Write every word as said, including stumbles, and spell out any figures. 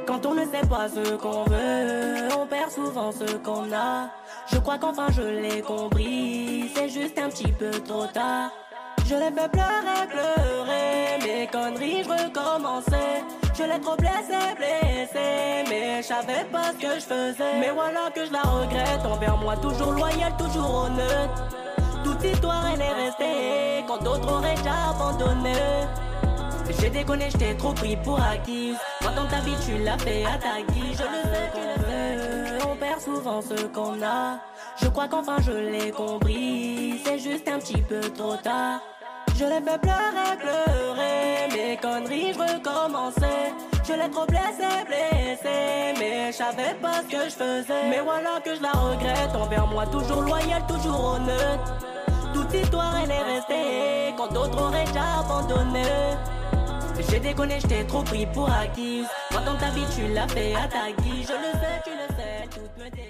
Quand on ne sait pas ce qu'on veut, on perd souvent ce qu'on a. Je crois qu'enfin je l'ai compris, c'est juste un petit peu trop tard. Je l'ai fait pleurer, pleurer, mes conneries, je recommençais. Je l'ai trop blessé, blessé, mais je savais pas ce que je faisais. Mais voilà que je la regrette, envers moi toujours loyal, toujours honnête. Toute histoire elle est restée, quand d'autres auraient déjà abandonné. J'ai déconné, j't'ai trop pris pour acquise. Moi dans ta vie tu l'as fait à ta guise. Je le sais, tu le sais, on perd souvent ce qu'on a. Je crois qu'enfin je l'ai compris, c'est juste un petit peu trop tard. Je l'ai fait pleurer, pleurer, mes conneries, je recommençais. Je l'ai trop blessé, blessé, mais je savais pas ce que je faisais. Mais voilà que je la regrette, envers moi toujours loyal, toujours honnête. Toute histoire elle est restée, quand d'autres auraient déjà abandonné. J'ai déconné, j't'ai trop pris pour acquise. Moi dans ta vie tu l'as fait à ta guise. Je le sais, tu le sais, toutes me